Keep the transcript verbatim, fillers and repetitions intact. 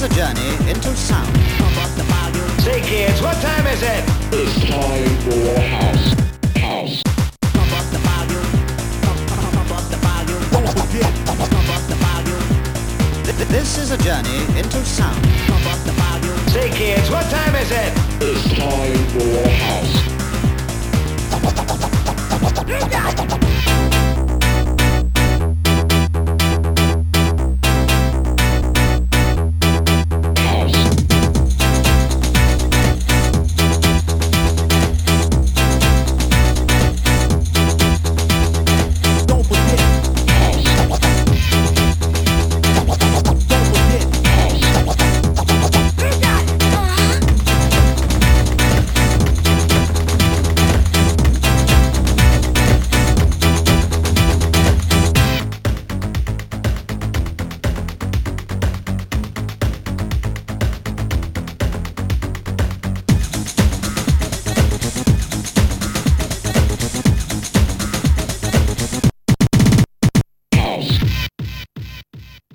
a journey into sound. Say kids, what time is it? It's time for house. House. Pump up the volume. Pump, pump, pump up the volume. Don't forget. Pump up the volume. Th- This is a journey into sound. Pump up the volume. Say kids, what time is it? It's time for house.